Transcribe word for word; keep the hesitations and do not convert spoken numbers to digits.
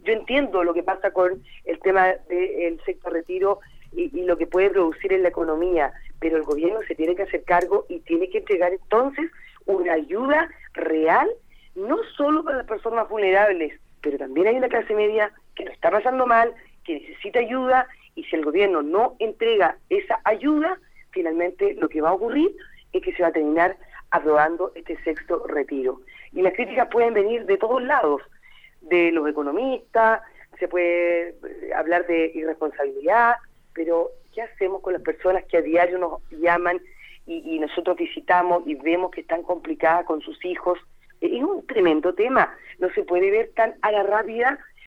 yo entiendo lo que pasa con el tema del sexto retiro y, y lo que puede producir en la economía, pero el gobierno se tiene que hacer cargo y tiene que entregar entonces una ayuda real, no solo para las personas vulnerables, pero también hay una clase media que lo está pasando mal, que necesita ayuda, y si el gobierno no entrega esa ayuda, finalmente lo que va a ocurrir es que se va a terminar aprobando este sexto retiro. Y las críticas pueden venir de todos lados, de los economistas, se puede hablar de irresponsabilidad, pero ¿qué hacemos con las personas que a diario nos llaman y, y nosotros visitamos y vemos que están complicadas con sus hijos? Es un tremendo tema, no se puede ver tan a la rápida